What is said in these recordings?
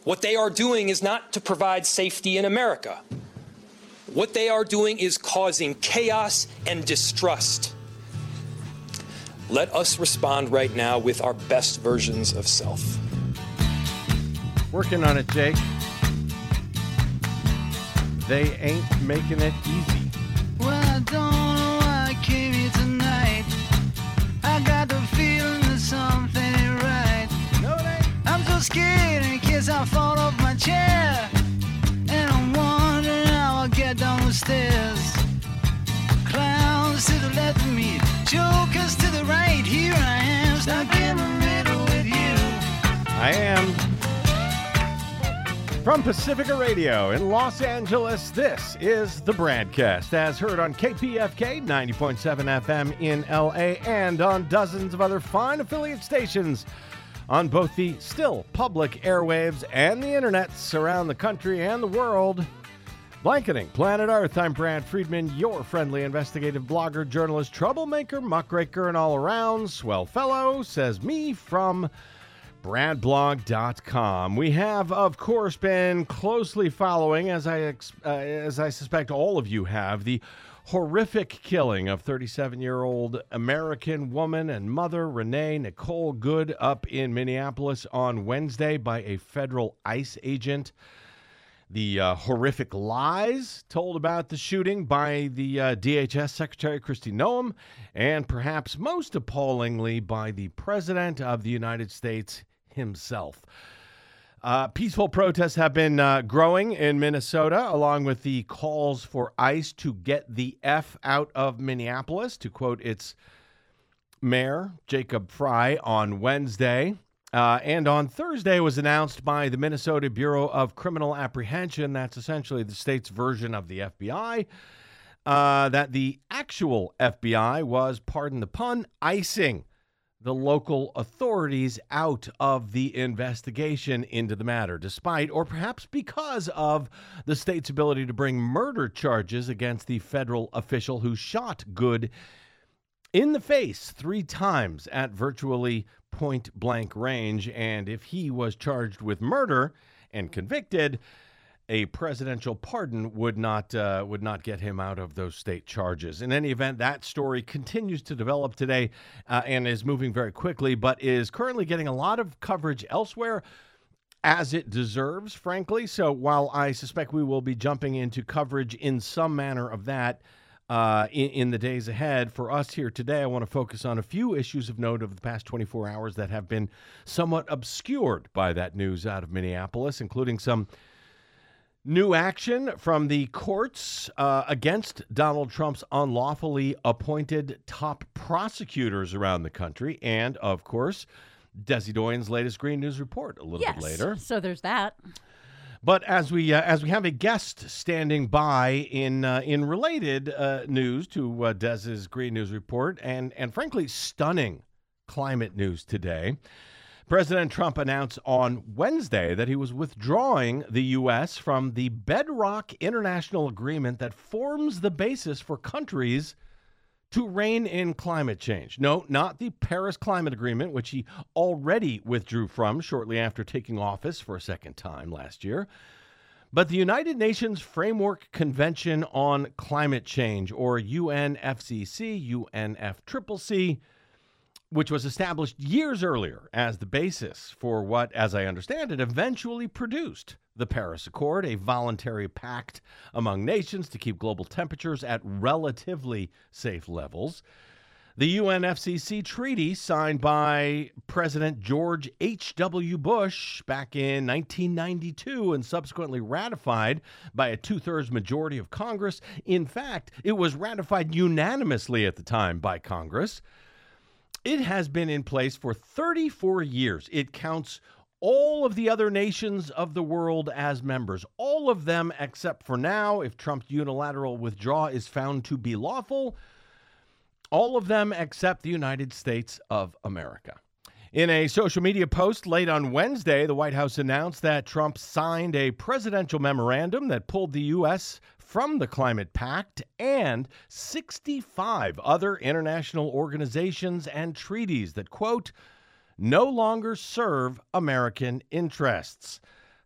What they are doing is not to provide safety in America. What they are doing is causing chaos and distrust. Let us respond right now with our best versions of self. Working on it, Jake. They ain't making it easy. Well, I don't know why I came here tonight. I got the feeling that something ain't right. No, it ain't. I'm so scared in case I fall off my chair. And I'm wondering how I'll get down the stairs. Clowns to the left of me, jokers to the right. Here I am, stuck in the middle with you. I am. From Pacifica Radio in Los Angeles, this is the BradCast, as heard on KPFK 90.7 FM in LA and on dozens of other fine affiliate stations on both the still public airwaves and the internets around the country and the world. Blanketing planet Earth, I'm Brad Friedman, your friendly investigative blogger, journalist, troublemaker, muckraker, and all-around swell fellow, says me from BradBlog.com. We have, of course, been closely following, as I suspect all of you have, the horrific killing of 37-year-old American woman and mother Renee Nicole Good up in Minneapolis on Wednesday by a federal ICE agent. The horrific lies told about the shooting by the DHS Secretary Kristi Noem, and perhaps most appallingly by the President of the United States himself. Peaceful protests have been growing in Minnesota, along with the calls for ICE to get the F out of Minneapolis, to quote its mayor, Jacob Frey, on Wednesday. And on Thursday was announced by the Minnesota Bureau of Criminal Apprehension, that's essentially the state's version of the FBI, that the actual FBI was, pardon the pun, icing the local authorities out of the investigation into the matter, despite, or perhaps because of, the state's ability to bring murder charges against the federal official who shot Good in the face 3 times at virtually point-blank range. And if he was charged with murder and convicted, a presidential pardon would not get him out of those state charges. In any event, that story continues to develop today and is moving very quickly, but is currently getting a lot of coverage elsewhere, as it deserves, frankly. So while I suspect we will be jumping into coverage in some manner of that in the days ahead, for us here today, I want to focus on a few issues of note of the past 24 hours that have been somewhat obscured by that news out of Minneapolis, including some new action from the courts against Donald Trump's unlawfully appointed top prosecutors around the country, and, of course, Desi Doyen's latest Green News report a little bit later. So there's that. But as we have a guest standing by in related news to Des's Green News report and frankly stunning climate news today, President Trump announced on Wednesday that he was withdrawing the U.S. from the bedrock international agreement that forms the basis for countries to rein in climate change. No, not the Paris Climate Agreement, which he already withdrew from shortly after taking office for a second time last year, but the United Nations Framework Convention on Climate Change, or UNFCCC, UNFCCC, which was established years earlier as the basis for what, as I understand it, eventually produced the Paris Accord, a voluntary pact among nations to keep global temperatures at relatively safe levels. The UNFCCC treaty, signed by President George H.W. Bush back in 1992 and subsequently ratified by a 2/3 majority of Congress. In fact, it was ratified unanimously at the time by Congress. It has been in place for 34 years. It counts all of the other nations of the world as members, all of them except for now, if Trump's unilateral withdrawal is found to be lawful, all of them except the United States of America. In a social media post late on Wednesday, the White House announced that Trump signed a presidential memorandum that pulled the U.S. from the Climate Pact and 65 other international organizations and treaties that, quote, no longer serve American interests.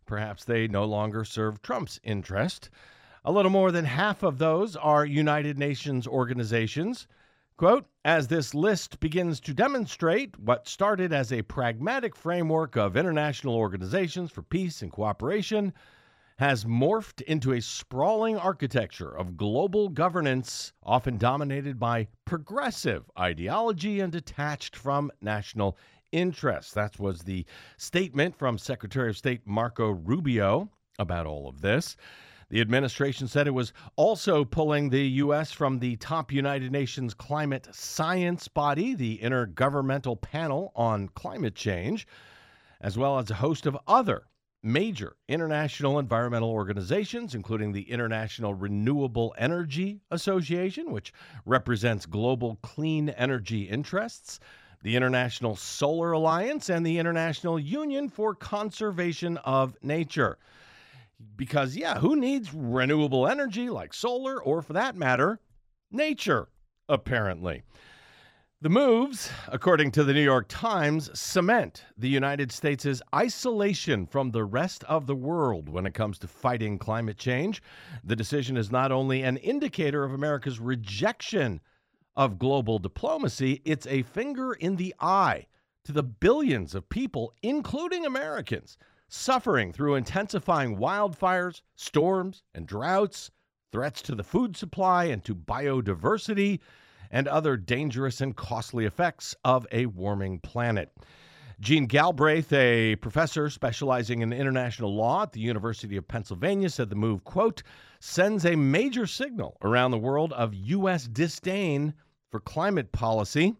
Perhaps they no longer serve Trump's interest. A little more than half of those are United Nations organizations. Quote, as this list begins to demonstrate, what started as a pragmatic framework of international organizations for peace and cooperation has morphed into a sprawling architecture of global governance, often dominated by progressive ideology and detached from national interests. That was the statement from Secretary of State Marco Rubio about all of this. The administration said it was also pulling the U.S. from the top United Nations climate science body, the Intergovernmental Panel on Climate Change, as well as a host of other major international environmental organizations, including the International Renewable Energy Association, which represents global clean energy interests, the International Solar Alliance, and the International Union for Conservation of Nature. Because, who needs renewable energy like solar or, for that matter, nature, apparently? The moves, according to the New York Times, cement the United States' isolation from the rest of the world when it comes to fighting climate change. The decision is not only an indicator of America's rejection of global diplomacy, it's a finger in the eye to the billions of people, including Americans, suffering through intensifying wildfires, storms, and droughts, threats to the food supply and to biodiversity, and other dangerous and costly effects of a warming planet. Jean Galbraith, a professor specializing in international law at the University of Pennsylvania, said the move, quote, sends a major signal around the world of U.S. disdain for climate policy.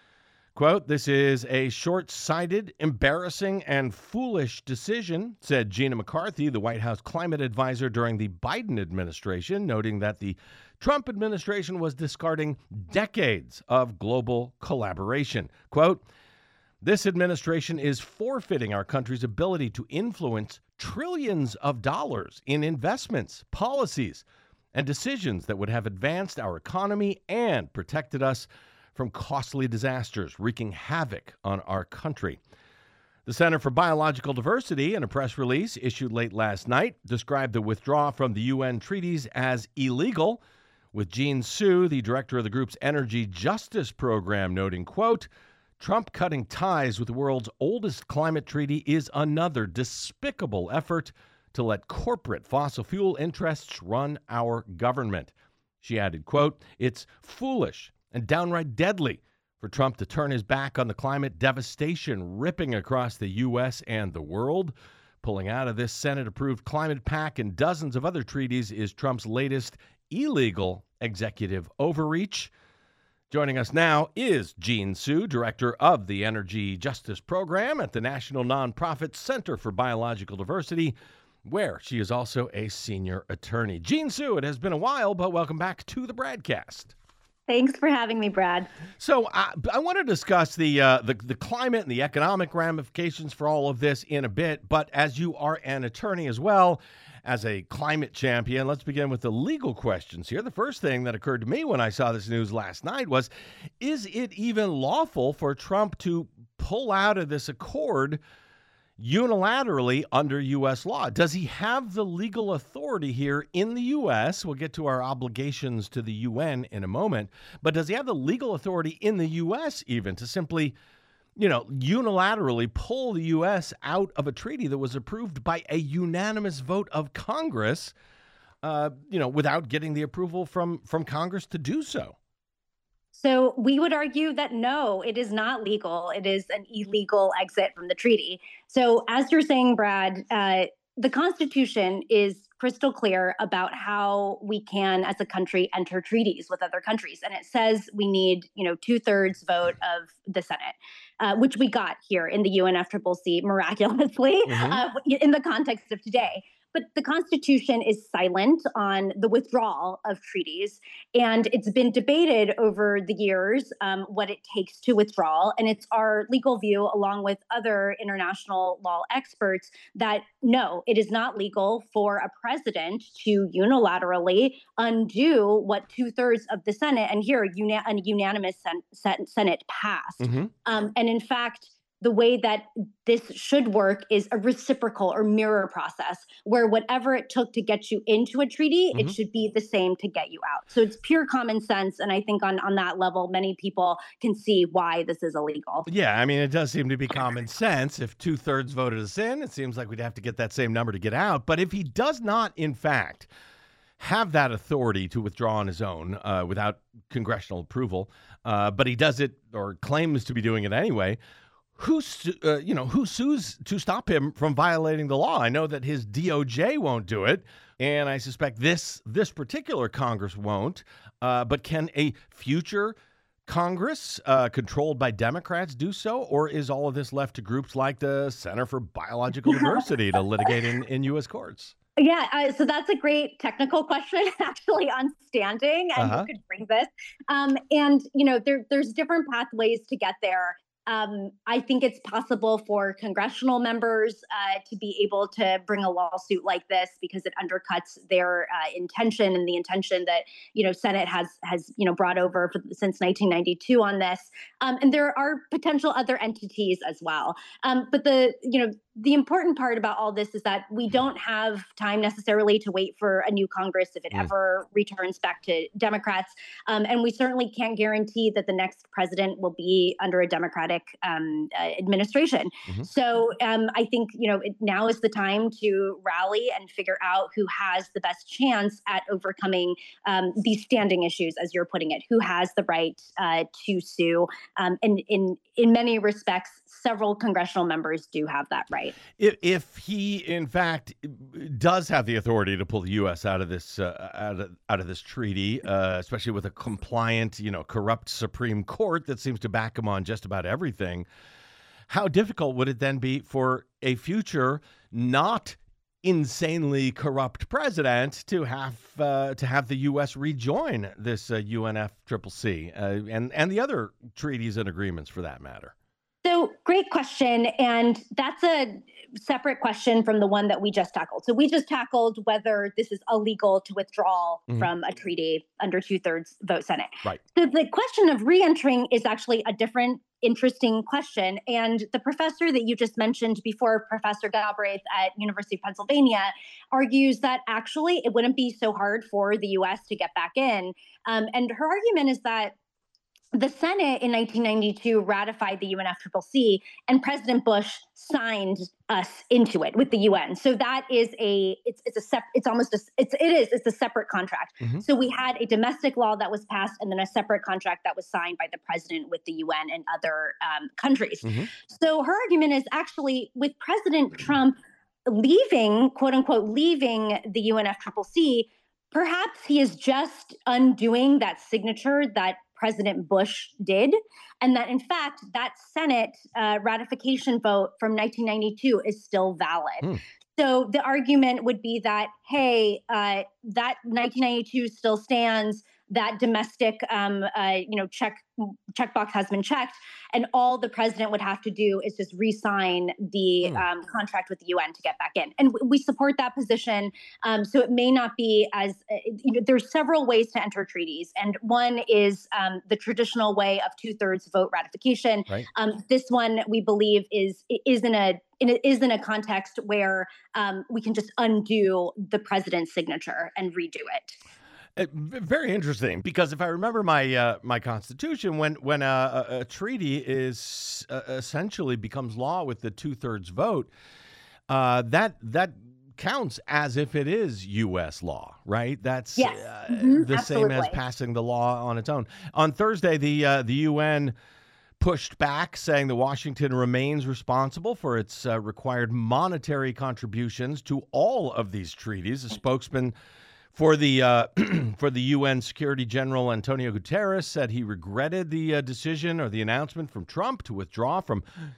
Quote, this is a short-sighted, embarrassing, and foolish decision, said Gina McCarthy, the White House climate advisor during the Biden administration, noting that the Trump administration was discarding decades of global collaboration. Quote, this administration is forfeiting our country's ability to influence trillions of dollars in investments, policies, and decisions that would have advanced our economy and protected us from costly disasters wreaking havoc on our country. The Center for Biological Diversity, in a press release issued late last night, described the withdrawal from the UN treaties as illegal, with Jean Sue, the director of the group's Energy Justice Program, noting, quote, Trump cutting ties with the world's oldest climate treaty is another despicable effort to let corporate fossil fuel interests run our government. She added, quote, it's foolish and downright deadly for Trump to turn his back on the climate devastation ripping across the U.S. and the world. Pulling out of this Senate-approved climate pact and dozens of other treaties is Trump's latest illegal executive overreach. Joining us now is Jean Sue, director of the Energy Justice Program at the national nonprofit Center for Biological Diversity, where she is also a senior attorney. Jean Sue, it has been a while, but welcome back to the BradCast. Thanks for having me, Brad. So I want to discuss the climate and the economic ramifications for all of this in a bit. But as you are an attorney as well as a climate champion, let's begin with the legal questions here. The first thing that occurred to me when I saw this news last night was, is it even lawful for Trump to pull out of this accord unilaterally under U.S. law? Does he have the legal authority here in the U.S.? We'll get to our obligations to the UN in a moment. But does he have the legal authority in the U.S. even to simply, unilaterally pull the U.S. out of a treaty that was approved by a unanimous vote of Congress, without getting the approval from Congress to do so? So we would argue that no, it is not legal. It is an illegal exit from the treaty. So as you're saying, Brad, the Constitution is crystal clear about how we can, as a country, enter treaties with other countries. And it says we need, 2/3 vote of the Senate, which we got here in the UNFCCC miraculously in the context of today. But the Constitution is silent on the withdrawal of treaties, and it's been debated over the years what it takes to withdraw. And it's our legal view, along with other international law experts, that no, it is not legal for a president to unilaterally undo what 2/3 of the Senate, and here a unanimous Senate passed. And in fact, the way that this should work is a reciprocal or mirror process where whatever it took to get you into a treaty, it should be the same to get you out. So it's pure common sense. And I think on that level, many people can see why this is illegal. Yeah, I mean, it does seem to be common sense. If 2/3 voted us in, it seems like we'd have to get that same number to get out. But if he does not, in fact, have that authority to withdraw on his own without congressional approval, but he does it or claims to be doing it anyway, who sues to stop him from violating the law? I know that his DOJ won't do it, and I suspect this particular Congress won't. But can a future Congress controlled by Democrats do so, or is all of this left to groups like the Center for Biological Diversity to litigate in U.S. courts? Yeah, so that's a great technical question, actually, on standing, and who could bring this. And there's different pathways to get there. I think it's possible for congressional members to be able to bring a lawsuit like this because it undercuts their intention and the intention that Senate has brought over since 1992 on this. And there are potential other entities as well. But the important part about all this is that we don't have time necessarily to wait for a new Congress if it ever returns back to Democrats. And we certainly can't guarantee that the next president will be under a Democratic administration. So I think, now is the time to rally and figure out who has the best chance at overcoming these standing issues, as you're putting it, who has the right to sue. And in many respects, several congressional members do have that right. If he, in fact, does have the authority to pull the U.S. out of this out of this treaty, especially with a compliant, corrupt Supreme Court that seems to back him on just about everything, how difficult would it then be for a future not insanely corrupt president to have the U.S. rejoin this UNFCCC and the other treaties and agreements for that matter? So great question. And that's a separate question from the one that we just tackled. So we just tackled whether this is illegal to withdraw from a treaty under 2/3 vote Senate. Right. So the question of reentering is actually a different interesting question. And the professor that you just mentioned before, Professor Galbraith at University of Pennsylvania, argues that actually it wouldn't be so hard for the U.S. to get back in. And her argument is that the Senate in 1992 ratified the UNFCCC, and President Bush signed us into it with the UN. So that is it's a separate contract. So we had a domestic law that was passed, and then a separate contract that was signed by the president with the UN and other countries. So her argument is actually with President Trump leaving, quote unquote, leaving the UNFCCC, perhaps he is just undoing that signature that President Bush did, and that in fact that Senate ratification vote from 1992 is still valid. So the argument would be that, hey, that 1992 still stands. That domestic, checkbox has been checked, and all the president would have to do is just re-sign the contract with the UN to get back in. And we support that position. So it may not be as there's several ways to enter treaties, and one is the traditional way of 2/3 vote ratification. Right. This one we believe is in a context where we can just undo the president's signature and redo it. Very interesting, because if I remember my Constitution, when a treaty is essentially becomes law with the 2/3 vote, that counts as if it is U.S. law, right? That's the absolutely. Same as passing the law on its own. On Thursday, the UN pushed back, saying that Washington remains responsible for its required monetary contributions to all of these treaties. A spokesman for the UN Security General Antonio Guterres said he regretted the decision or the announcement from Trump to withdraw from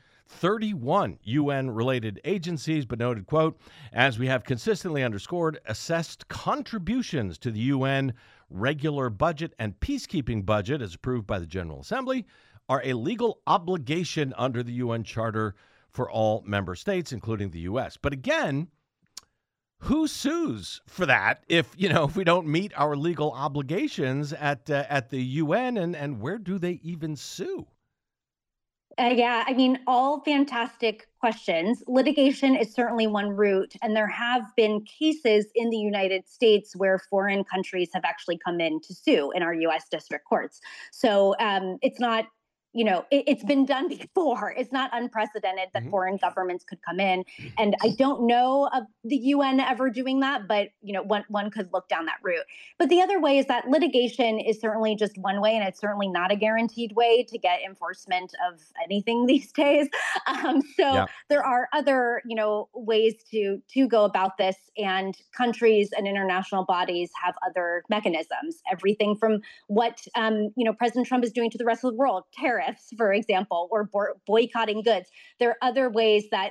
31 UN-related agencies, but noted, quote, as we have consistently underscored, assessed contributions to the UN regular budget and peacekeeping budget as approved by the General Assembly are a legal obligation under the UN Charter for all member states, including the U.S. But again, who sues for that if we don't meet our legal obligations at the UN, and where do they even sue? Yeah, I mean, all fantastic questions. Litigation is certainly one route, and there have been cases in the United States where foreign countries have actually come in to sue in our U.S. district courts. So it's not, it's been done before. It's not unprecedented that foreign governments could come in, and I don't know of the UN ever doing that, but one could look down that route. But the other way is that litigation is certainly just one way, and it's certainly not a guaranteed way to get enforcement of anything these days. So there are other, ways to go about this, and countries and international bodies have other mechanisms. Everything from what President Trump is doing to the rest of the world, tariffs, for example, or boycotting goods. There are other ways that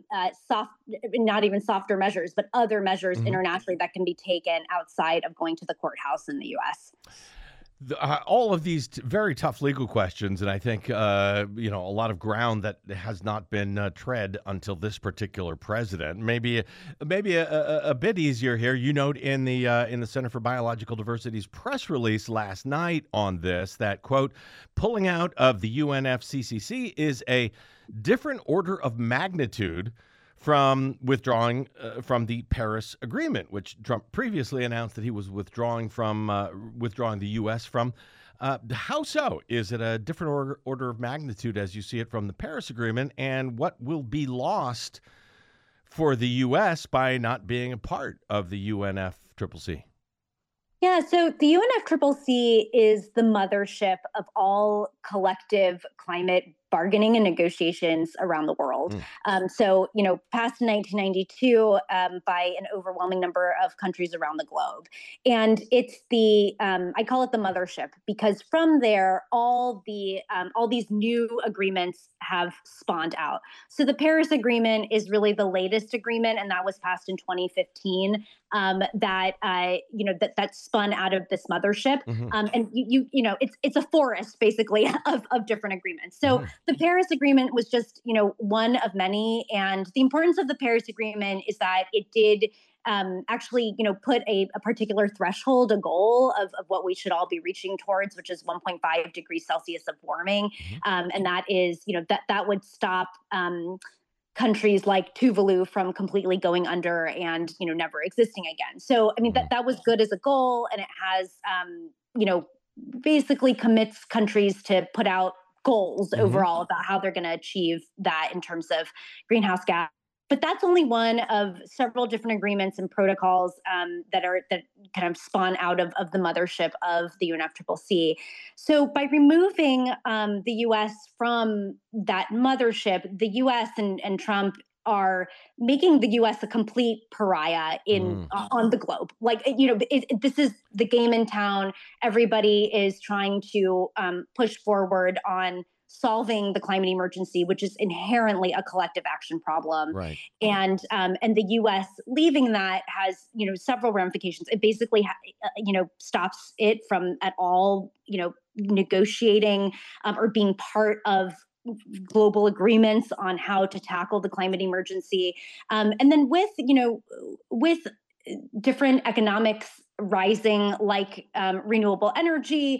not even softer measures, but other measures internationally that can be taken outside of going to the courthouse in the U.S. All of these very tough legal questions, and I think a lot of ground that has not been tread until this particular president. Maybe a bit easier here. You note in the Center for Biological Diversity's press release last night on this that, quote, pulling out of the UNFCCC is a different order of magnitude from withdrawing from the Paris Agreement, which Trump previously announced that he was withdrawing the U.S. from. How so? Is it a different order of magnitude as you see it from the Paris Agreement? And what will be lost for the U.S. by not being a part of the UNFCCC? Yeah, so the UNFCCC is the mothership of all collective climate bargaining and negotiations around the world. So, passed in 1992 by an overwhelming number of countries around the globe. And it's I call it the mothership, because from there, all these new agreements have spawned out. So the Paris Agreement is really the latest agreement, and that was passed in 2015. That spun out of this mothership, and it's a forest basically of different agreements. So the Paris Agreement was just one of many, and the importance of the Paris Agreement is that it did actually put a particular threshold, a goal of what we should all be reaching towards, which is 1.5 degrees Celsius of warming, and that is that would stop countries like Tuvalu from completely going under and never existing again. So I mean that was good as a goal, and it has basically commits countries to put out goals overall about how they're going to achieve that in terms of greenhouse gas. But that's only one of several different agreements and protocols that kind of spawn out of the mothership of the UNFCCC. So by removing the U.S. from that mothership, the U.S. and Trump are making the U.S. a complete pariah on the globe. Like, this is the game in town. Everybody is trying to push forward on solving the climate emergency, which is inherently a collective action problem. Right. And the U.S. leaving that has, several ramifications. It basically, stops it from at all, negotiating or being part of global agreements on how to tackle the climate emergency. And then with different economics rising, like renewable energy,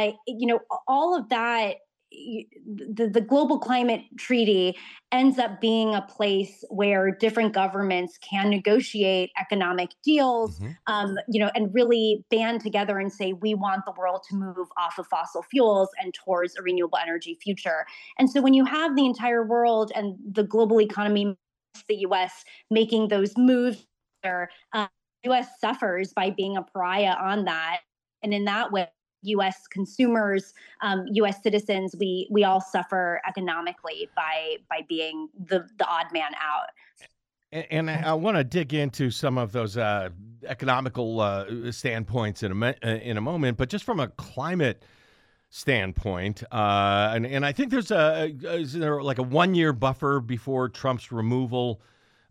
all of that, the Global Climate Treaty ends up being a place where different governments can negotiate economic deals, and really band together and say, we want the world to move off of fossil fuels and towards a renewable energy future. And so when you have the entire world and the global economy, the U.S. making those moves, the U.S. suffers by being a pariah on that. And in that way, U.S. consumers, U.S. citizens, we all suffer economically by being the odd man out. And I want to dig into some of those economical standpoints in a moment, but just from a climate standpoint, and I think is there like a 1-year buffer before Trump's removal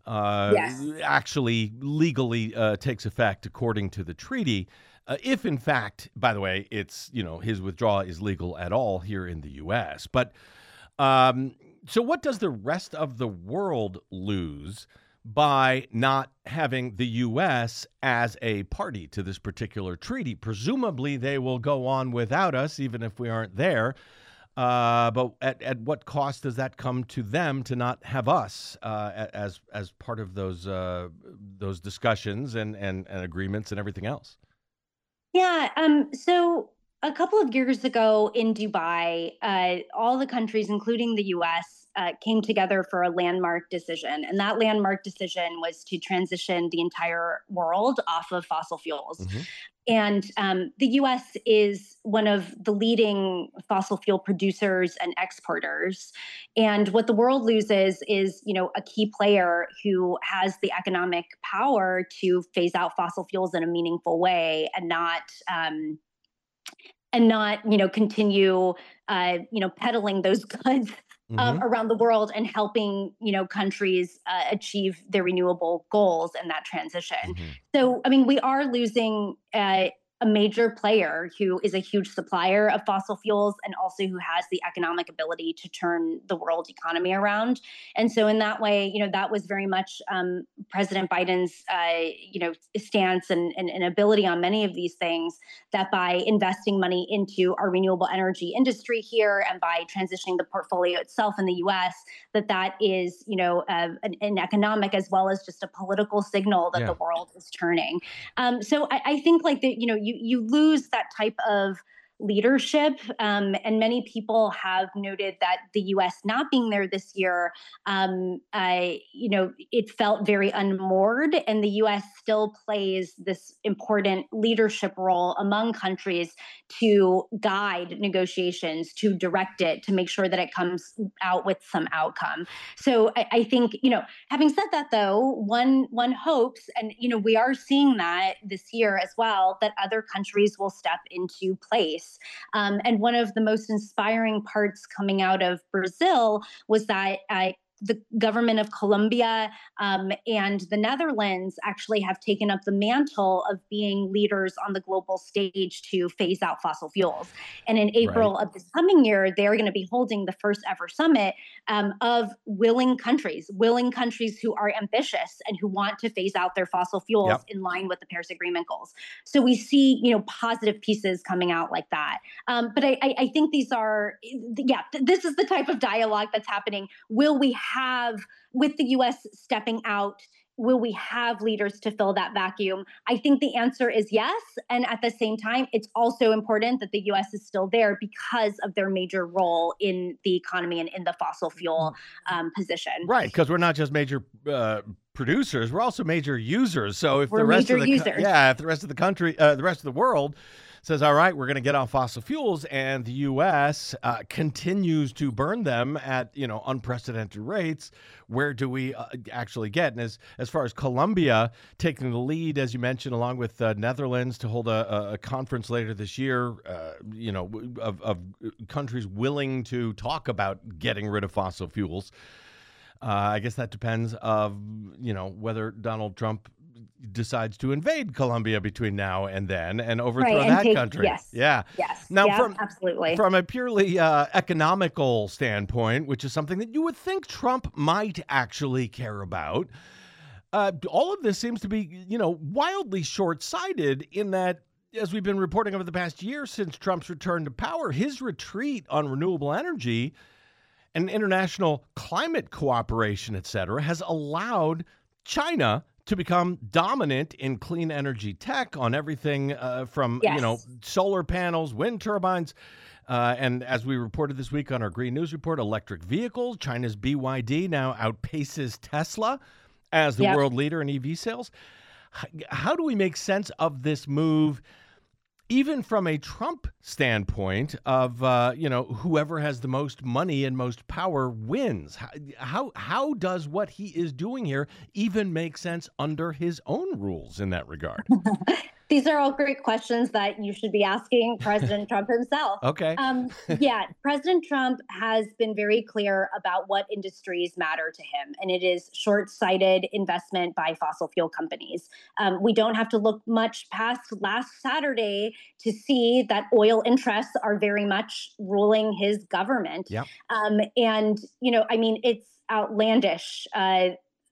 actually legally takes effect according to the treaty. If in fact, by the way, it's, his withdrawal is legal at all here in the U.S. But so what does the rest of the world lose by not having the U.S. as a party to this particular treaty? Presumably they will go on without us, even if we aren't there. But at what cost does that come to them to not have us as part of those discussions and agreements and everything else? Yeah. So a couple of years ago in Dubai, all the countries, including the U.S., came together for a landmark decision, and that landmark decision was to transition the entire world off of fossil fuels. Hmm. And the U.S. is one of the leading fossil fuel producers and exporters. And what the world loses is, a key player who has the economic power to phase out fossil fuels in a meaningful way and not continue peddling those goods Hmm. around the world and helping countries achieve their renewable goals in that transition. Hmm. So I mean, we are losing a major player who is a huge supplier of fossil fuels and also who has the economic ability to turn the world economy around. And so in that way, that was very much President Biden's stance and ability on many of these things, that by investing money into our renewable energy industry here and by transitioning the portfolio itself in the U.S., that is, an economic as well as just a political signal that Yeah. the world is turning. So I think like that, you lose that type of leadership, and many people have noted that the U.S. not being there this year, it felt very unmoored, and the U.S. still plays this important leadership role among countries to guide negotiations, to direct it, to make sure that it comes out with some outcome. So I think, having said that, though, one hopes, and we are seeing that this year as well, that other countries will step into place. And one of the most inspiring parts coming out of Brazil was that the government of Colombia and the Netherlands actually have taken up the mantle of being leaders on the global stage to phase out fossil fuels. And in Right. April of this coming year, they're going to be holding the first ever summit of willing countries who are ambitious and who want to phase out their fossil fuels Yep. in line with the Paris Agreement goals. So we see, positive pieces coming out like that. But I think these are, this is the type of dialogue that's happening. Will we have, with the U.S. stepping out, will we have leaders to fill that vacuum? I think the answer is yes. And at the same time, it's also important that the U.S. is still there because of their major role in the economy and in the fossil fuel position. Right, because we're not just major producers; we're also major users. So if We're the rest major of the users. if the rest of the country, the rest of the world says, "All right, we're going to get off fossil fuels," and the U.S. Continues to burn them at unprecedented rates, where do we actually get? And as far as Colombia taking the lead, as you mentioned, along with Netherlands, to hold a conference later this year, of countries willing to talk about getting rid of fossil fuels. I guess that depends of whether Donald Trump decides to invade Colombia between now and then and overthrow and that take, country. yes, Yeah. yes, Now, yeah, absolutely. from a purely economical standpoint, which is something that you would think Trump might actually care about, all of this seems to be, wildly short-sighted in that, as we've been reporting over the past year since Trump's return to power, his retreat on renewable energy and international climate cooperation, et cetera, has allowed China to become dominant in clean energy tech on everything from, Yes. solar panels, wind turbines. And as we reported this week on our Green News Report, electric vehicles, China's BYD now outpaces Tesla as the Yep. world leader in EV sales. How do we make sense of this move, even from a Trump standpoint of, whoever has the most money and most power wins? How does what he is doing here even make sense under his own rules in that regard? These are all great questions that you should be asking President Trump himself. Okay. President Trump has been very clear about what industries matter to him, and it is short-sighted investment by fossil fuel companies. We don't have to look much past last Saturday to see that oil interests are very much ruling his government. Yep. It's outlandish.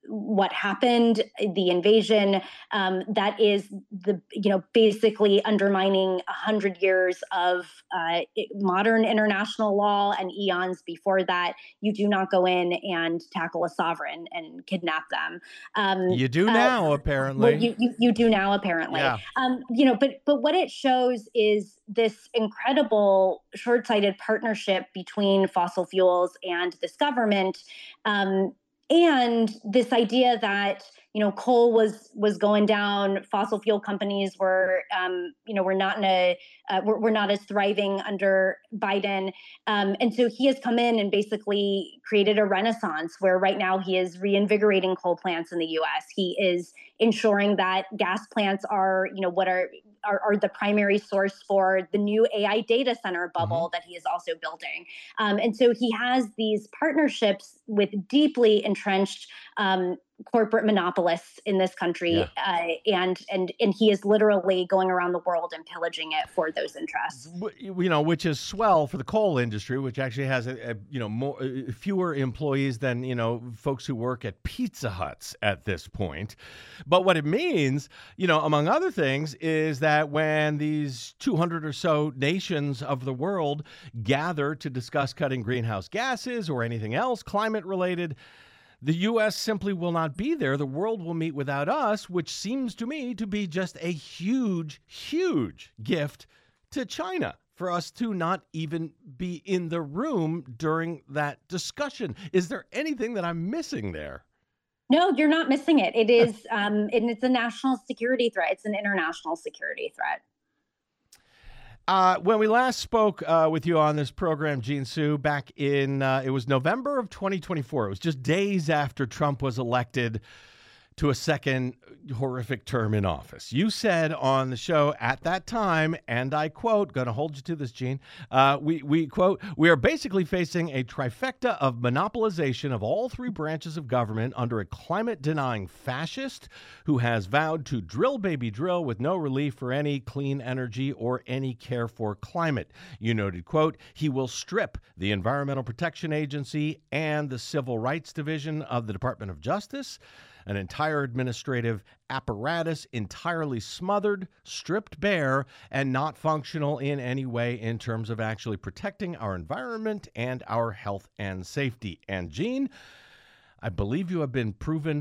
what happened, the invasion, that is basically undermining 100 years of modern international law and eons before that. You do not go in and tackle a sovereign and kidnap them. You do now, apparently. Well, you do now, apparently. Yeah. But what it shows is this incredible short-sighted partnership between fossil fuels and this government. And this idea that coal was going down, fossil fuel companies were not we're not as thriving under Biden, and so he has come in and basically created a renaissance where right now he is reinvigorating coal plants in the U.S. He is ensuring that gas plants are what are the primary source for the new AI data center bubble that he is also building. And so he has these partnerships with deeply entrenched corporate monopolists in this country, and he is literally going around the world and pillaging it for those interests. Which is swell for the coal industry, which actually has fewer employees than folks who work at Pizza Huts at this point. But what it means, among other things, is that when these 200 or so nations of the world gather to discuss cutting greenhouse gases or anything else climate related, the U.S. simply will not be there. The world will meet without us, which seems to me to be just a huge, huge gift to China for us to not even be in the room during that discussion. Is there anything that I'm missing there? No, you're not missing it. It is, and it's a national security threat. It's an international security threat. When we last spoke with you on this program, Jean Sue, back in, it was November of 2024. It was just days after Trump was elected to a second horrific term in office. You said on the show at that time, and I quote, going to hold you to this, Gene, we quote, "We are basically facing a trifecta of monopolization of all three branches of government under a climate-denying fascist who has vowed to drill, baby, drill with no relief for any clean energy or any care for climate." You noted, quote, "He will strip the Environmental Protection Agency and the Civil Rights Division of the Department of Justice, an entire administrative apparatus entirely smothered, stripped bare, and not functional in any way in terms of actually protecting our environment and our health and safety." And Gene, I believe you have been proven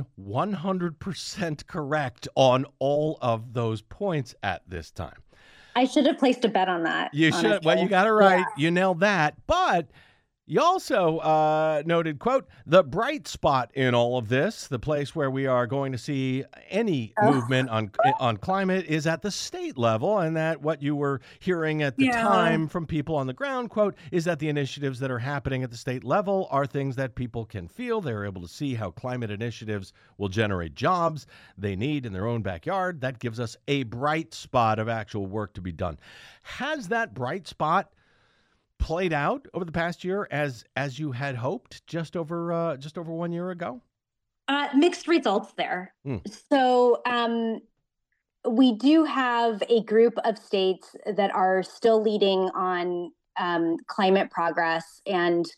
100% correct on all of those points at this time. I should have placed a bet on that. You should. Well, you got it right. Yeah. You nailed that. But you also noted, quote, "The bright spot in all of this, the place where we are going to see any movement on climate, is at the state level," and that what you were hearing at the time from people on the ground, quote, "is that the initiatives that are happening at the state level are things that people can feel. They're able to see how climate initiatives will generate jobs they need in their own backyard. That gives us a bright spot of actual work to be done." Has that bright spot played out over the past year as you had hoped just over 1 year ago? Mixed results there. So we do have a group of states that are still leading on climate progress, and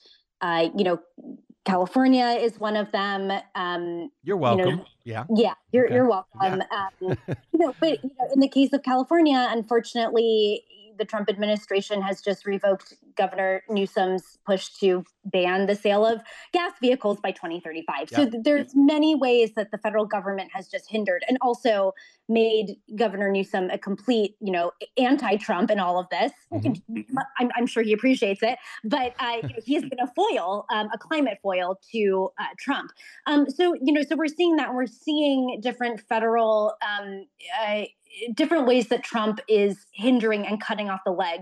California is one of them. You're welcome. You're welcome. Yeah. But in the case of California, unfortunately, the Trump administration has just revoked Governor Newsom's push to ban the sale of gas vehicles by 2035. So there's many ways that the federal government has just hindered and also made Governor Newsom a complete, anti-Trump in all of this. I'm sure he appreciates it, but he has been a foil, a climate foil to Trump. So we're seeing that. We're seeing different federal different ways that Trump is hindering and cutting off the legs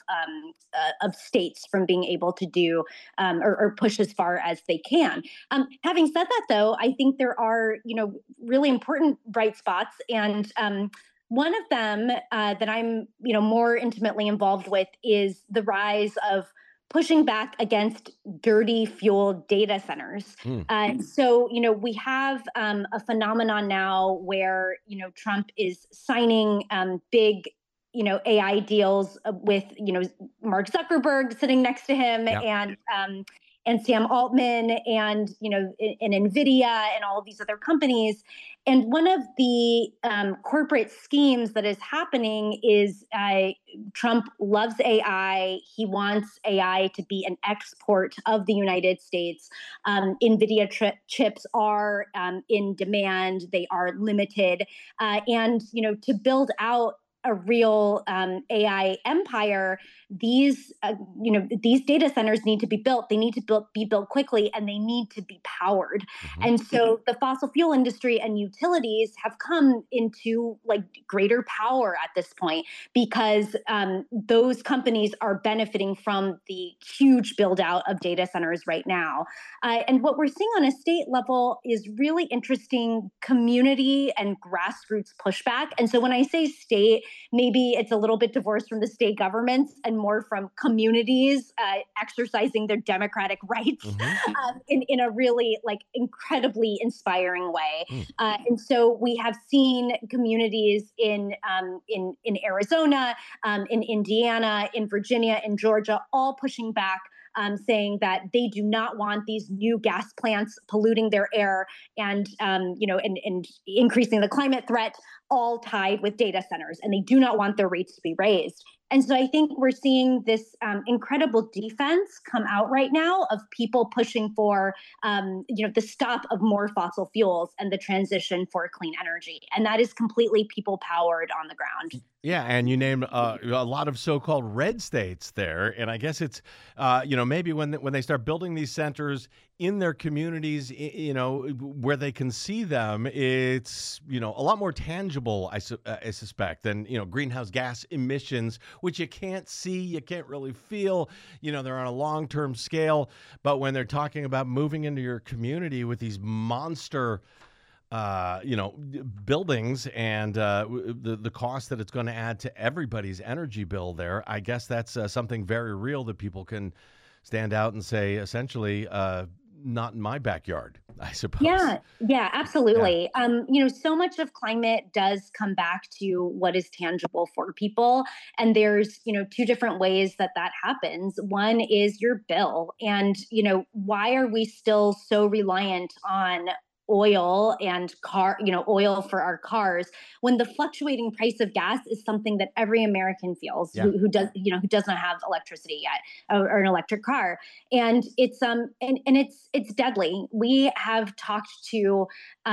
of states from being able to do or push as far as they can. Having said that, though, I think there are really important bright spots, and one of them that I'm more intimately involved with is the rise of pushing back against dirty fuel data centers. So, we have a phenomenon now where, Trump is signing big, AI deals with, Mark Zuckerberg sitting next to him. And and Sam Altman and, and NVIDIA and all of these other companies. And one of the corporate schemes that is happening is Trump loves AI. He wants AI to be an export of the United States. NVIDIA chips are in demand. They are limited. And, to build out a real AI empire, these data centers need to be built. They need to be built quickly, and they need to be powered. Mm-hmm. And so the fossil fuel industry and utilities have come into greater power at this point because those companies are benefiting from the huge build out of data centers right now. And what we're seeing on a state level is really interesting community and grassroots pushback. And so when I say state, maybe it's a little bit divorced from the state governments and more from communities exercising their democratic rights in a really incredibly inspiring way. And so we have seen communities in Arizona, in Indiana, in Virginia, in Georgia, all pushing back, saying that they do not want these new gas plants polluting their air and increasing the climate threat, all tied with data centers, and they do not want their rates to be raised. And so I think we're seeing this incredible defense come out right now of people pushing for, the stop of more fossil fuels and the transition for clean energy. And that is completely people powered on the ground. Yeah, and you named a lot of so-called red states there, and I guess it's, maybe when they start building these centers in their communities, where they can see them, it's a lot more tangible, I suspect, than greenhouse gas emissions, which you can't see, you can't really feel. They're on a long-term scale, but when they're talking about moving into your community with these monster buildings and the cost that it's going to add to everybody's energy bill there, I guess that's something very real that people can stand out and say, essentially, not in my backyard, I suppose. Yeah, absolutely. Yeah. So much of climate does come back to what is tangible for people. And there's, two different ways that happens. One is your bill. And, why are we still so reliant on oil and oil for our cars when the fluctuating price of gas is something that every American feels who does not have electricity yet or an electric car. And it's it's deadly. We have talked to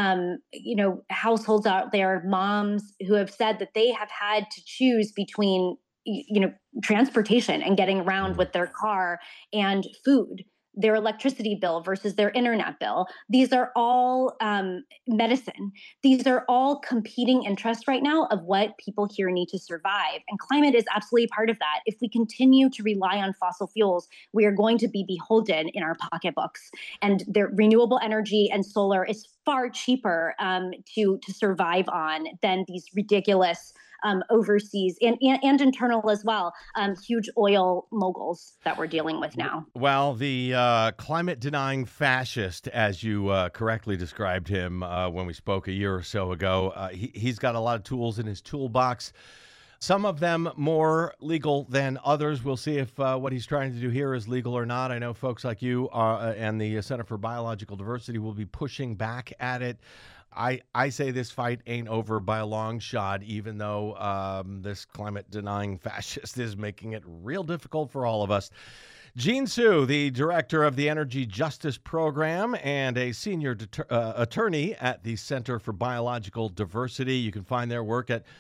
households out there, moms who have said that they have had to choose between transportation and getting around with their car and food, their electricity bill versus their internet bill. These are all medicine. These are all competing interests right now of what people here need to survive. And climate is absolutely part of that. If we continue to rely on fossil fuels, we are going to be beholden in our pocketbooks. And the renewable energy and solar is far cheaper to survive on than these ridiculous overseas and internal as well, huge oil moguls that we're dealing with now. Well, the climate-denying fascist, as you correctly described him when we spoke a year or so ago, he's got a lot of tools in his toolbox. Some of them more legal than others. We'll see if what he's trying to do here is legal or not. I know folks like you and the Center for Biological Diversity will be pushing back at it. I say this fight ain't over by a long shot, even though this climate-denying fascist is making it real difficult for all of us. Jean Su, the director of the Energy Justice Program and a senior attorney at the Center for Biological Diversity. You can find their work at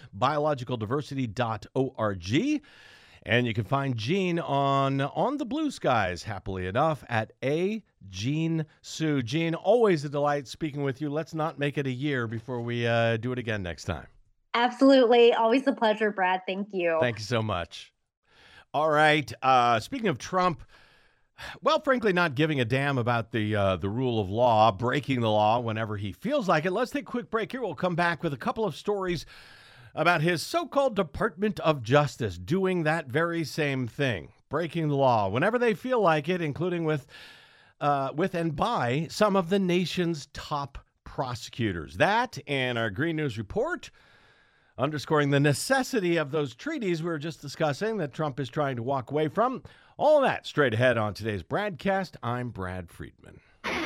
biologicaldiversity.org. And you can find Jean on the blue skies, happily enough, at Jean Su. Jean, always a delight speaking with you. Let's not make it a year before we do it again next time. Absolutely. Always a pleasure, Brad. Thank you. Thank you so much. All right. Speaking of Trump, well, frankly, not giving a damn about the rule of law, breaking the law whenever he feels like it. Let's take a quick break here. We'll come back with a couple of stories about his so-called Department of Justice doing that very same thing, breaking the law whenever they feel like it, including with and by some of the nation's top prosecutors. That and our Green News Report underscoring the necessity of those treaties we were just discussing that Trump is trying to walk away from. All that straight ahead on today's BradCast. I'm Brad Friedman.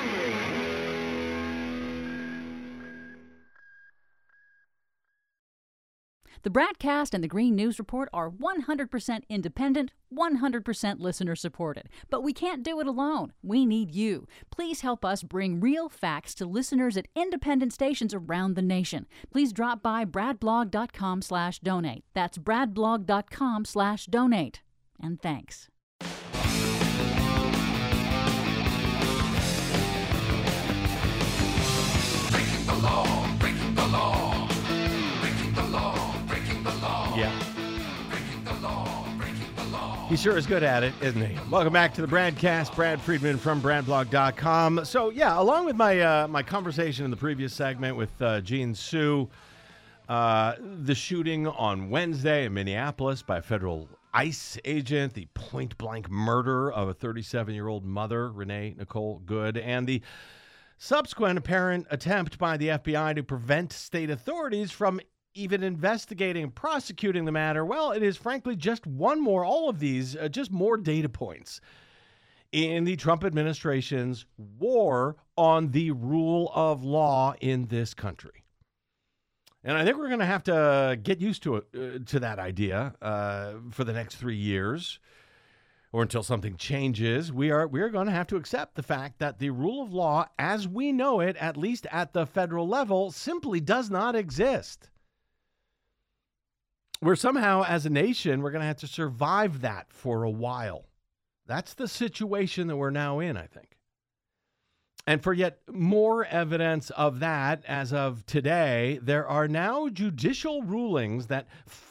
The BradCast and the Green News Report are 100% independent, 100% listener-supported. But we can't do it alone. We need you. Please help us bring real facts to listeners at independent stations around the nation. Please drop by bradblog.com/donate. That's bradblog.com/donate. And thanks. Breaking the law, breaking the law, breaking the law. Yeah. He sure is good at it, isn't he? Welcome back to the BradCast. Brad Friedman from bradblog.com. So, yeah, along with my my conversation in the previous segment with Jean Sue, the shooting on Wednesday in Minneapolis by a federal ICE agent, the point-blank murder of a 37-year-old mother, Renee Nicole Good, and the subsequent apparent attempt by the FBI to prevent state authorities from even investigating and prosecuting the matter. Well, it is frankly just all of these, just more data points in the Trump administration's war on the rule of law in this country. And I think we're going to have to get used to it, to that idea for the next 3 years, or until something changes. We are going to have to accept the fact that the rule of law, as we know it, at least at the federal level, simply does not exist. We're somehow, as a nation, we're going to have to survive that for a while. That's the situation that we're now in, I think. And for yet more evidence of that, as of today, there are now judicial rulings that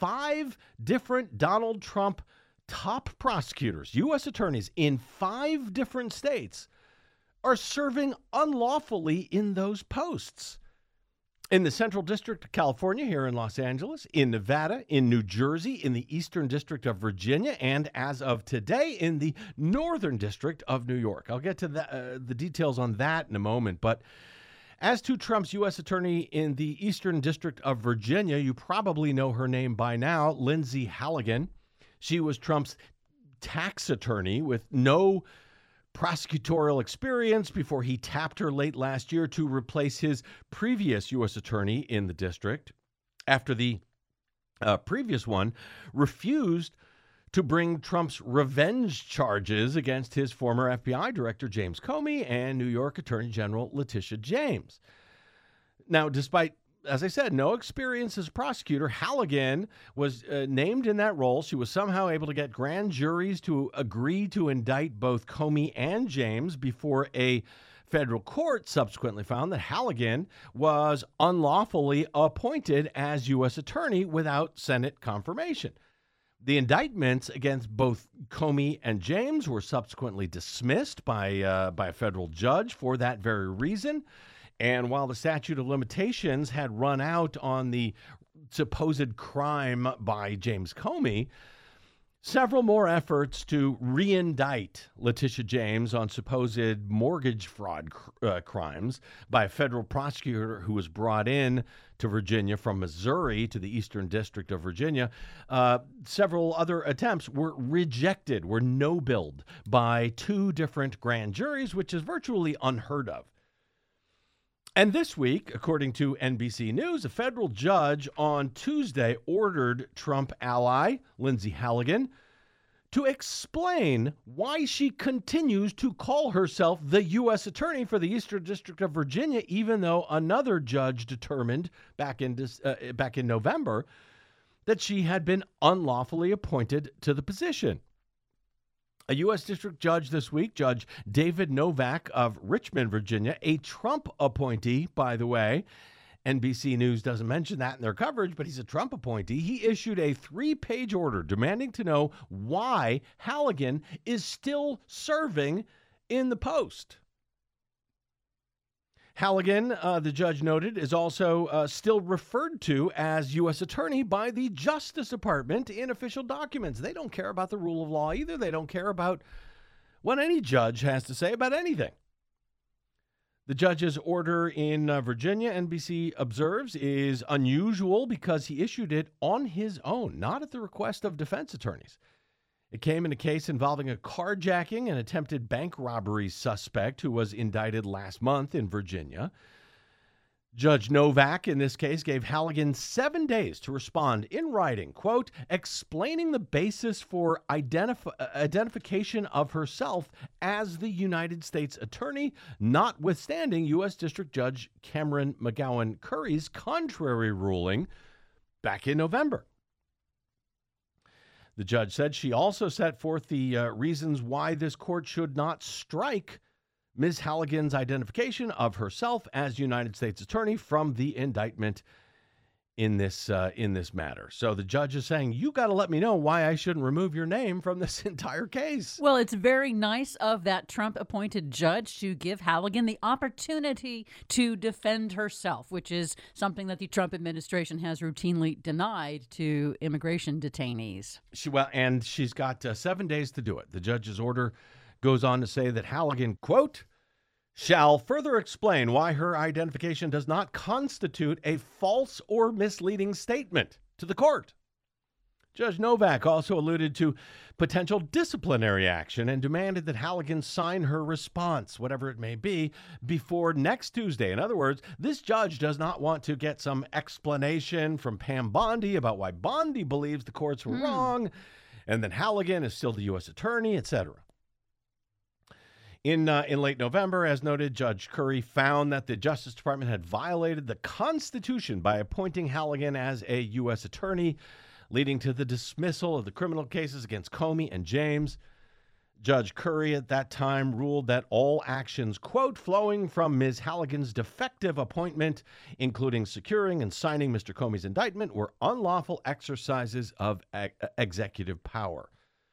5 different Donald Trump top prosecutors, U.S. attorneys in 5 different states, are serving unlawfully in those posts. In the Central District of California here in Los Angeles, in Nevada, in New Jersey, in the Eastern District of Virginia, and as of today, in the Northern District of New York. I'll get to the details on that in a moment. But as to Trump's U.S. attorney in the Eastern District of Virginia, you probably know her name by now, Lindsay Halligan. She was Trump's tax attorney with no prosecutorial experience before he tapped her late last year to replace his previous U.S. attorney in the district after the previous one refused to bring Trump's revenge charges against his former FBI director, James Comey, and New York Attorney General Letitia James. Now, despite, as I said, no experience as a prosecutor, Halligan was named in that role. She was somehow able to get grand juries to agree to indict both Comey and James before a federal court subsequently found that Halligan was unlawfully appointed as U.S. attorney without Senate confirmation. The indictments against both Comey and James were subsequently dismissed by a federal judge for that very reason. And while the statute of limitations had run out on the supposed crime by James Comey, several more efforts to re-indict Letitia James on supposed mortgage fraud crimes by a federal prosecutor who was brought in to Virginia from Missouri to the Eastern District of Virginia, several other attempts were rejected, were no-billed by 2 different grand juries, which is virtually unheard of. And this week, according to NBC News, a federal judge on Tuesday ordered Trump ally Lindsay Halligan to explain why she continues to call herself the U.S. attorney for the Eastern District of Virginia, even though another judge determined back in November that she had been unlawfully appointed to the position. A U.S. District Judge this week, Judge David Novak of Richmond, Virginia, a Trump appointee, by the way. NBC News doesn't mention that in their coverage, but he's a Trump appointee. He issued a 3-page order demanding to know why Halligan is still serving in the post. Halligan, the judge noted, is also still referred to as U.S. attorney by the Justice Department in official documents. They don't care about the rule of law either. They don't care about what any judge has to say about anything. The judge's order in Virginia, NBC observes, is unusual because he issued it on his own, not at the request of defense attorneys. It came in a case involving a carjacking and attempted bank robbery suspect who was indicted last month in Virginia. Judge Novak, in this case, gave Halligan 7 days to respond in writing, quote, explaining the basis for identification of herself as the United States attorney, notwithstanding U.S. District Judge Cameron McGowan Curry's contrary ruling back in November. The judge said she also set forth the reasons why this court should not strike Ms. Halligan's identification of herself as United States attorney from the indictment in this matter. So the judge is saying, you got to let me know why I shouldn't remove your name from this entire case. Well, it's very nice of that Trump-appointed judge to give Halligan the opportunity to defend herself, which is something that the Trump administration has routinely denied to immigration detainees. And she's got 7 days to do it. The judge's order goes on to say that Halligan, quote, shall further explain why her identification does not constitute a false or misleading statement to the court. Judge Novak also alluded to potential disciplinary action and demanded that Halligan sign her response, whatever it may be, before next Tuesday. In other words, this judge does not want to get some explanation from Pam Bondi about why Bondi believes the courts were wrong, and that Halligan is still the U.S. attorney, etc. In late November, as noted, Judge Curry found that the Justice Department had violated the Constitution by appointing Halligan as a U.S. attorney, leading to the dismissal of the criminal cases against Comey and James. Judge Curry at that time ruled that all actions, quote, flowing from Ms. Halligan's defective appointment, including securing and signing Mr. Comey's indictment, were unlawful exercises of executive power.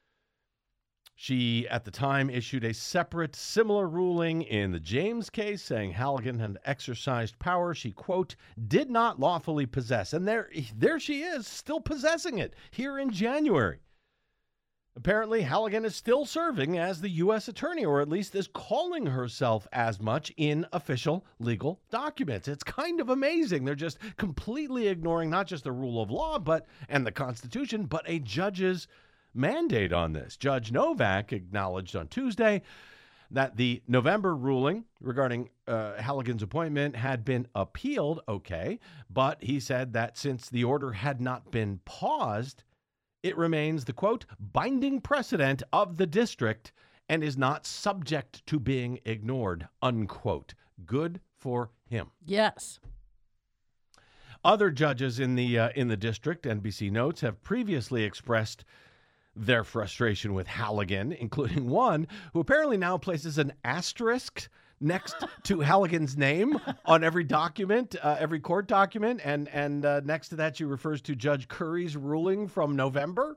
She, at the time, issued a separate, similar ruling in the James case, saying Halligan had exercised power she, quote, did not lawfully possess. And there she is, still possessing it, here in January. Apparently, Halligan is still serving as the U.S. attorney, or at least is calling herself as much in official legal documents. It's kind of amazing. They're just completely ignoring not just the rule of law and the Constitution, but a judge's mandate on this. Judge Novak acknowledged on Tuesday that the November ruling regarding Halligan's appointment had been appealed, but he said that since the order had not been paused, it remains the, quote, binding precedent of the district and is not subject to being ignored, unquote. Good for him. Yes. Other judges in the district, NBC notes, have previously expressed their frustration with Halligan, including one who apparently now places an asterisk next to Halligan's name on every document, every court document, and next to that she refers to Judge Curry's ruling from November.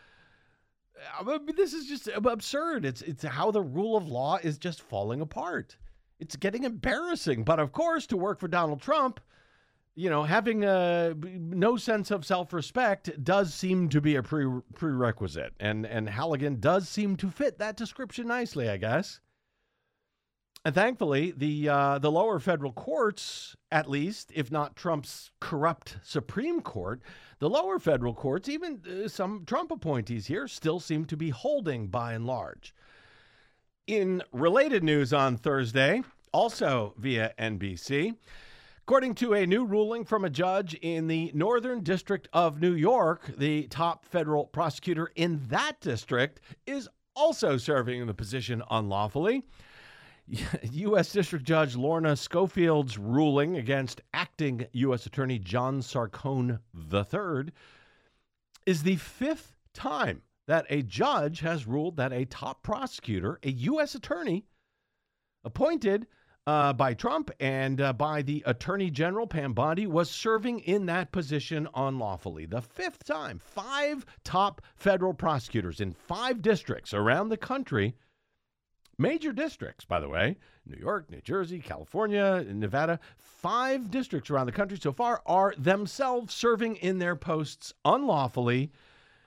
This is just absurd. It's how the rule of law is just falling apart. It's getting embarrassing. But of course, to work for Donald Trump, having no sense of self-respect does seem to be a prerequisite. And Halligan does seem to fit that description nicely, I guess. And thankfully, the lower federal courts, at least, if not Trump's corrupt Supreme Court, the lower federal courts, even some Trump appointees here, still seem to be holding by and large. In related news on Thursday, also via NBC, according to a new ruling from a judge in the Northern District of New York, the top federal prosecutor in that district is also serving in the position unlawfully. U.S. District Judge Lorna Schofield's ruling against acting U.S. Attorney John Sarcone III is the fifth time that a judge has ruled that a top prosecutor, a U.S. attorney appointed by Trump and by the Attorney General Pam Bondi, was serving in that position unlawfully. The fifth time. 5 top federal prosecutors in 5 districts around the country. Major districts, by the way, New York, New Jersey, California, Nevada, 5 districts around the country so far are themselves serving in their posts unlawfully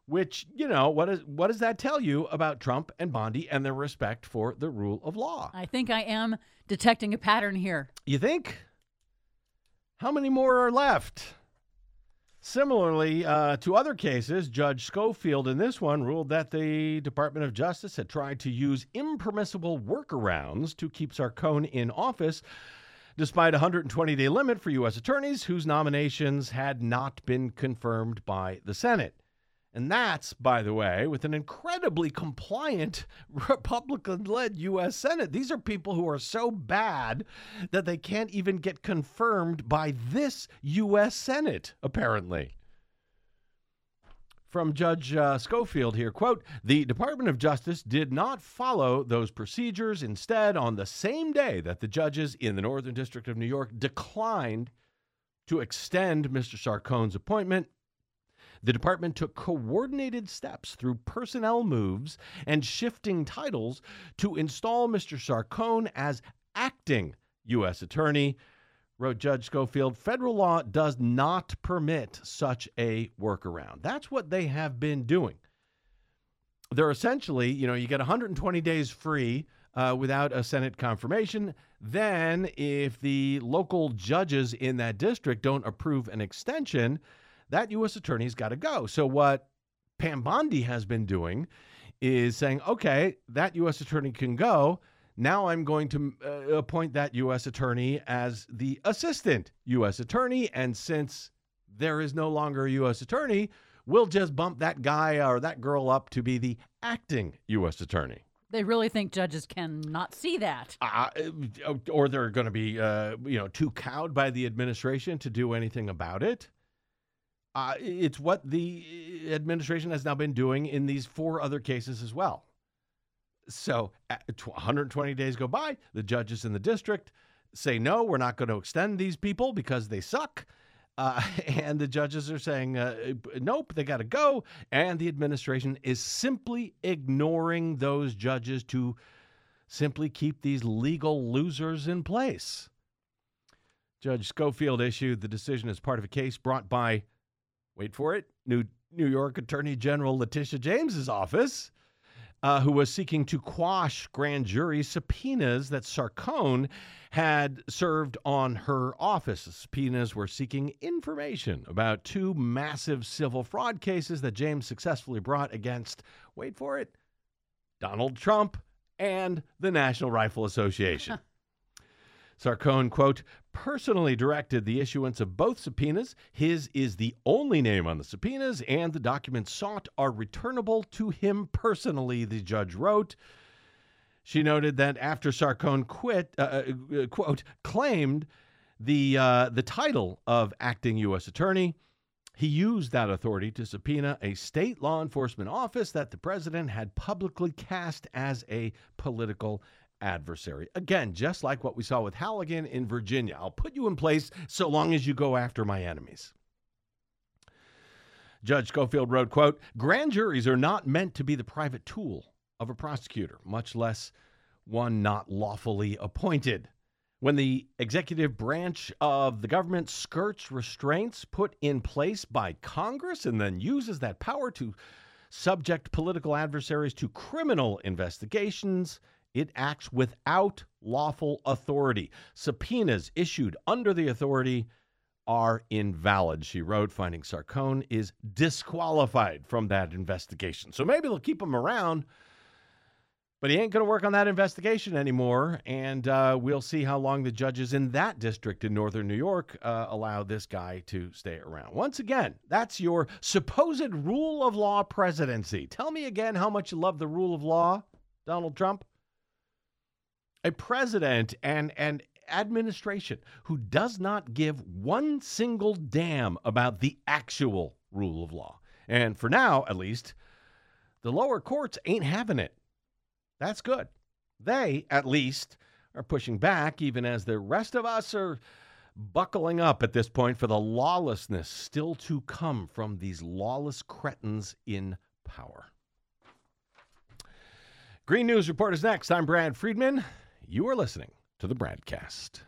which, what does that tell you about Trump and Bondi and their respect for the rule of law? I think I am detecting a pattern here. You think? How many more are left? Similarly to other cases, Judge Schofield in this one ruled that the Department of Justice had tried to use impermissible workarounds to keep Sarkone in office, despite a 120-day limit for U.S. attorneys whose nominations had not been confirmed by the Senate. And that's, by the way, with an incredibly compliant Republican-led U.S. Senate. These are people who are so bad that they can't even get confirmed by this U.S. Senate, apparently. From Judge Schofield here, quote, "The Department of Justice did not follow those procedures. Instead, on the same day that the judges in the Northern District of New York declined to extend Mr. Sarkone's appointment, the department took coordinated steps through personnel moves and shifting titles to install Mr. Sarkone as acting U.S. attorney." Wrote Judge Schofield, "Federal law does not permit such a workaround." That's what they have been doing. They're essentially, you get 120 days free without a Senate confirmation. Then if the local judges in that district don't approve an extension, that U.S. attorney's got to go. So what Pam Bondi has been doing is saying, okay, that U.S. attorney can go. Now I'm going to appoint that U.S. attorney as the assistant U.S. attorney. And since there is no longer a U.S. attorney, we'll just bump that guy or that girl up to be the acting U.S. attorney. They really think judges can not see that. Or they're going to be, too cowed by the administration to do anything about it. It's what the administration has now been doing in these 4 other cases as well. So 120 days go by, the judges in the district say, no, we're not going to extend these people because they suck. And the judges are saying, nope, they got to go. And the administration is simply ignoring those judges to simply keep these legal losers in place. Judge Schofield issued the decision as part of a case brought by, wait for it, New York Attorney General Letitia James's office, who was seeking to quash grand jury subpoenas that Sarkone had served on her office. The subpoenas were seeking information about 2 massive civil fraud cases that James successfully brought against, wait for it, Donald Trump and the National Rifle Association. Sarkone, quote, personally directed the issuance of both subpoenas. His is the only name on the subpoenas, and the documents sought are returnable to him personally, the judge wrote. She noted that after Sarkone quote, claimed the title of acting U.S. attorney, he used that authority to subpoena a state law enforcement office that the president had publicly cast as a political adversary. Again, just like what we saw with Halligan in Virginia. I'll put you in place so long as you go after my enemies. Judge Schofield wrote, quote, grand juries are not meant to be the private tool of a prosecutor, much less one not lawfully appointed. When the executive branch of the government skirts restraints put in place by Congress and then uses that power to subject political adversaries to criminal investigations, it acts without lawful authority. Subpoenas issued under the authority are invalid, she wrote, finding Sarkone is disqualified from that investigation. So maybe they'll keep him around, but he ain't going to work on that investigation anymore, and we'll see how long the judges in that district in northern New York allow this guy to stay around. Once again, that's your supposed rule of law presidency. Tell me again how much you love the rule of law, Donald Trump. A president and an administration who does not give one single damn about the actual rule of law. And for now, at least, the lower courts ain't having it. That's good. They, at least, are pushing back, even as the rest of us are buckling up at this point for the lawlessness still to come from these lawless cretins in power. Green News Report is next. I'm Brad Friedman. You are listening to the Bradcast.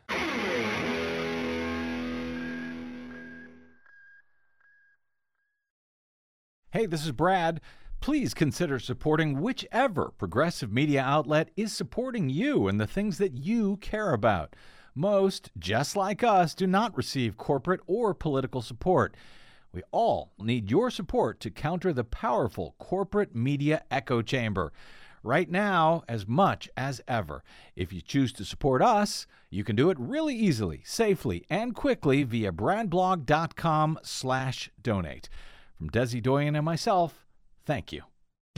Hey, this is Brad. Please consider supporting whichever progressive media outlet is supporting you and the things that you care about. Most, just like us, do not receive corporate or political support. We all need your support to counter the powerful corporate media echo chamber. Right now, as much as ever. If you choose to support us, you can do it really easily, safely, and quickly via bradblog.com/donate. From Desi Doyen and myself, thank you.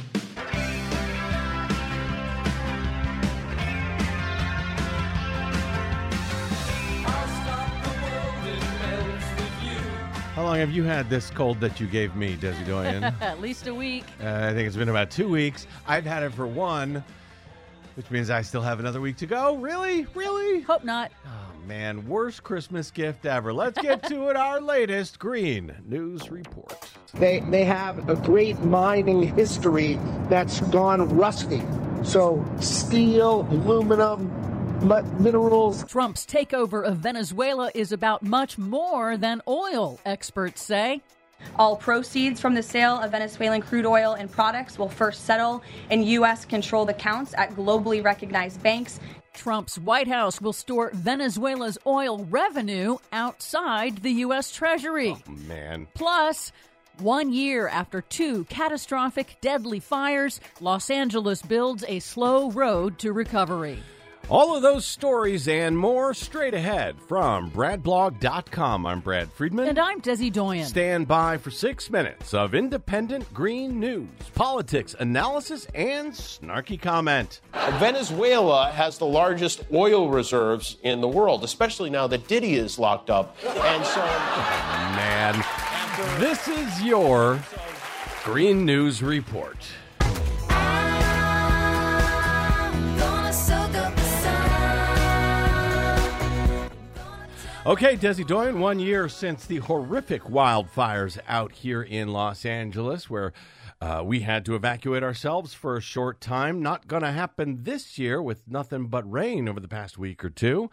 How long have you had this cold that you gave me, Desi Doyen? At least a week. I think it's been about 2 weeks. I've had it for one, which means I still have another week to go. Really? Really? Hope not. Oh, man. Worst Christmas gift ever. Let's get to it. Our latest Green News Report. They have a great mining history that's gone rusty. So steel, aluminum, minerals. Trump's takeover of Venezuela is about much more than oil, experts say. All proceeds from the sale of Venezuelan crude oil and products will first settle in U.S.-controlled accounts at globally recognized banks. Trump's White House will store Venezuela's oil revenue outside the U.S. Treasury. Oh, man. Plus, 1 year after 2 catastrophic, deadly fires, Los Angeles builds a slow road to recovery. All of those stories and more straight ahead from BradBlog.com. I'm Brad Friedman. And I'm Desi Doyen. Stand by for 6 minutes of independent green news, politics, analysis, and snarky comment. Venezuela has the largest oil reserves in the world, especially now that Diddy is locked up. And so, man, this is your Green News Report. Okay, Desi Doyen, 1 year since the horrific wildfires out here in Los Angeles, where we had to evacuate ourselves for a short time. Not going to happen this year with nothing but rain over the past week or two.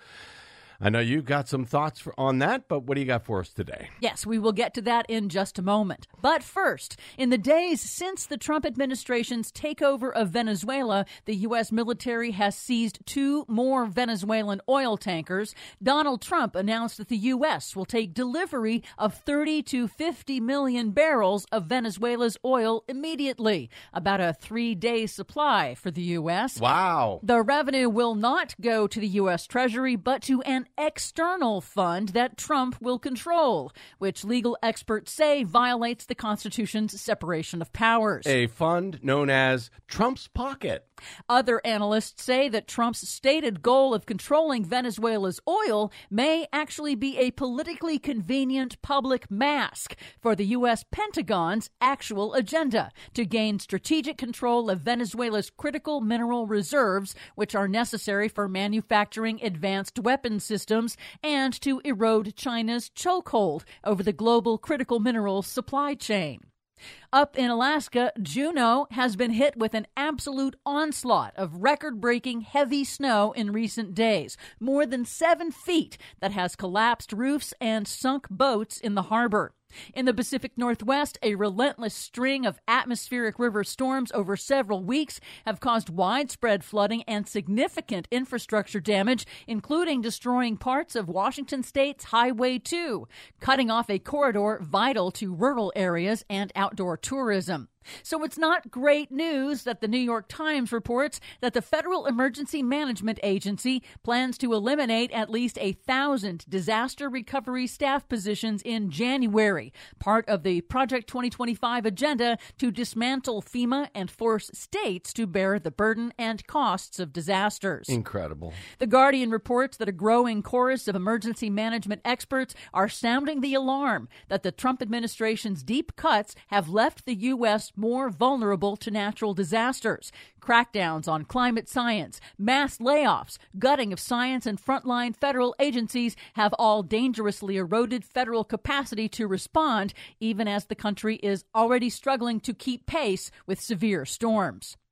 I know you've got some thoughts on that, but what do you got for us today? Yes, we will get to that in just a moment. But first, in the days since the Trump administration's takeover of Venezuela, the U.S. military has seized 2 more Venezuelan oil tankers. Donald Trump announced that the U.S. will take delivery of 30 to 50 million barrels of Venezuela's oil immediately, about a 3-day supply for the U.S. Wow. The revenue will not go to the U.S. Treasury, but to an external fund that Trump will control, which legal experts say violates the Constitution's separation of powers. A fund known as Trump's Pocket. Other analysts say that Trump's stated goal of controlling Venezuela's oil may actually be a politically convenient public mask for the U.S. Pentagon's actual agenda to gain strategic control of Venezuela's critical mineral reserves, which are necessary for manufacturing advanced weapon systems and to erode China's chokehold over the global critical minerals supply chain. Up in Alaska, Juneau has been hit with an absolute onslaught of record-breaking heavy snow in recent days, more than 7 feet, that has collapsed roofs and sunk boats in the harbor. In the Pacific Northwest, a relentless string of atmospheric river storms over several weeks have caused widespread flooding and significant infrastructure damage, including destroying parts of Washington State's Highway 2, cutting off a corridor vital to rural areas and outdoor tourism. So it's not great news that the New York Times reports that the Federal Emergency Management Agency plans to eliminate at least 1,000 disaster recovery staff positions in January, part of the Project 2025 agenda to dismantle FEMA and force states to bear the burden and costs of disasters. Incredible. The Guardian reports that a growing chorus of emergency management experts are sounding the alarm that the Trump administration's deep cuts have left the U.S. more vulnerable to natural disasters. Crackdowns on climate science, mass layoffs, gutting of science and frontline federal agencies have all dangerously eroded federal capacity to respond, even as the country is already struggling to keep pace with severe storms.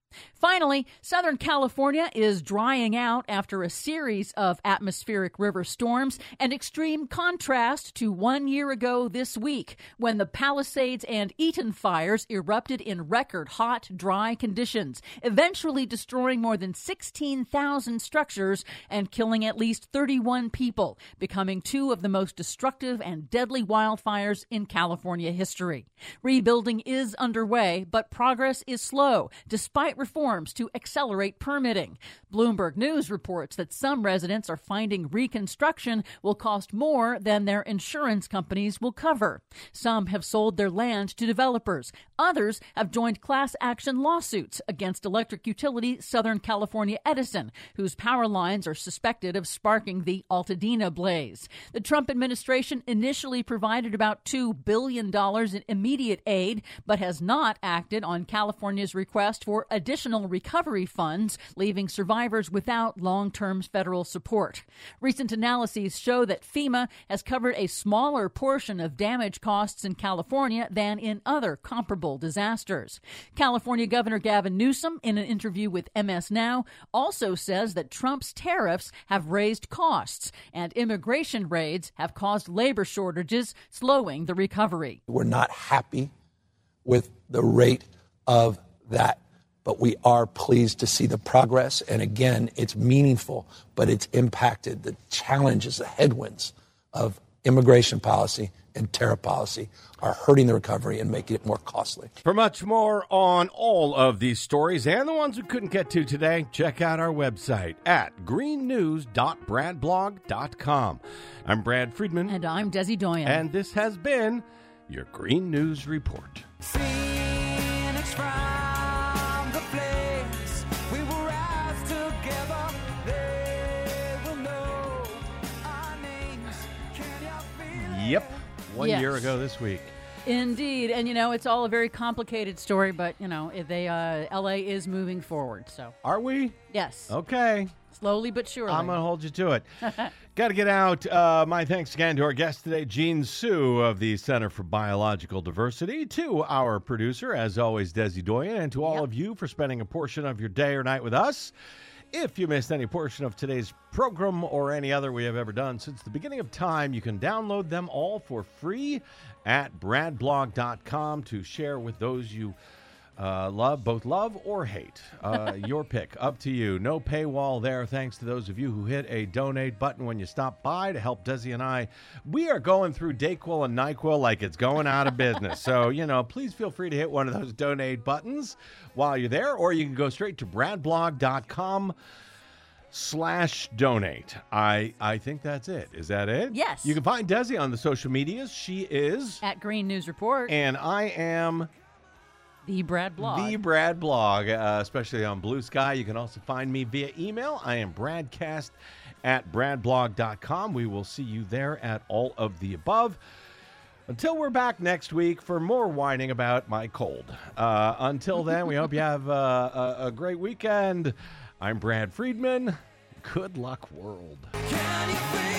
Finally, Southern California is drying out after a series of atmospheric river storms, an extreme contrast to 1 year ago this week when the Palisades and Eaton fires erupted in record hot, dry conditions, eventually destroying more than 16,000 structures and killing at least 31 people, becoming two of the most destructive and deadly wildfires in California history. Rebuilding is underway, but progress is slow, despite reforms to accelerate permitting. Bloomberg News reports that some residents are finding reconstruction will cost more than their insurance companies will cover. Some have sold their land to developers. Others have joined class action lawsuits against electric utility Southern California Edison, whose power lines are suspected of sparking the Altadena blaze. The Trump administration initially provided about $2 billion in immediate aid, but has not acted on California's request for additional recovery funds, leaving survivors without long-term federal support. Recent analyses show that FEMA has covered a smaller portion of damage costs in California than in other comparable disasters. California Governor Gavin Newsom, in an interview with MS Now, also says that Trump's tariffs have raised costs and immigration raids have caused labor shortages, slowing the recovery. We're not happy with the rate of that, but we are pleased to see the progress. And again, it's meaningful, but it's impacted. The challenges, the headwinds of immigration policy and tariff policy are hurting the recovery and making it more costly. For much more on all of these stories and the ones we couldn't get to today, check out our website at greennews.bradblog.com. I'm Brad Friedman. And I'm Desi Doyen. And this has been your Green News Report. Phoenix from the flames, we will rise together, they will know our names. Can you feel it? Yep. 1 Yes. year ago this week. Indeed. And, it's all a very complicated story, but, LA is moving forward. So, Are we? yes, Okay. slowly but surely. I'm going to hold you to it. Got to get out. My thanks again to our guest today, Jean Sue of the Center for Biological Diversity, to our producer, as always, Desi Doyen, and to all of you for spending a portion of your day or night with us. If you missed any portion of today's program or any other we have ever done since the beginning of time, you can download them all for free at bradblog.com to share with those you both love or hate. Your pick, up to you. No paywall there. Thanks to those of you who hit a donate button when you stop by to help Desi and I. We are going through Dayquil and NyQuil like it's going out of business. So, please feel free to hit one of those donate buttons while you're there, or you can go straight to bradblog.com/donate. I think that's it. Is that it? Yes. You can find Desi on the social medias. She is at Green News Report. And I am The Brad Blog. The Brad Blog, especially on Blue Sky. You can also find me via email. I am bradcast@bradblog.com. We will see you there at all of the above. Until we're back next week for more whining about my cold. Until then, we hope you have a great weekend. I'm Brad Friedman. Good luck, world. Can you feel